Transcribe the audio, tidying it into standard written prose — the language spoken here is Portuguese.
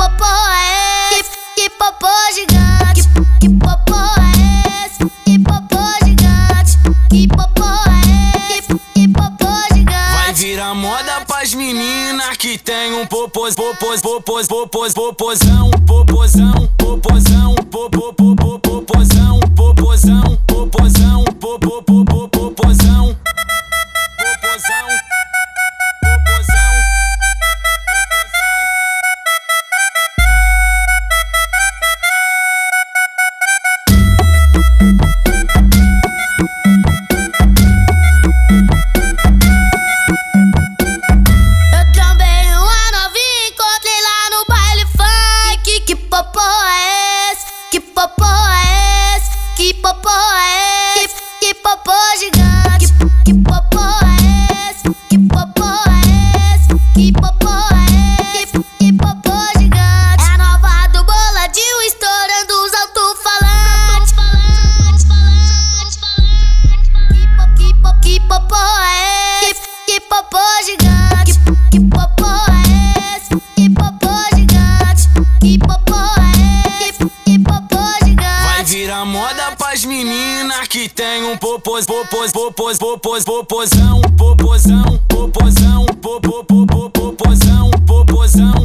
popô é esse? Que popô gigante? Que popô é esse? Que popô gigante? Que popô é esse? Que popô gigante? Vai virar moda pras meninas que tem um popozão, popozão, popozão, popozão, popozão, popozão, popozão, popozão. Eu trombei uma novinha, encontrei lá no baile funk. Que popô é esse? Que popô é esse? Que popô é esse? Que popô gigante? Que popô é esse? Que popô é esse? Que popô é esse? Que popô gigante? É a nova do boladinho, estourando os alto-falantes. Que popô é esse? Que popô gigante? Que popô é esse? Que popô gigante? Que popô é esse? Que popô gigante? Vai virar moda pras meninas que tem um popozão, popozão, popozão, popozão, popozão, popozão.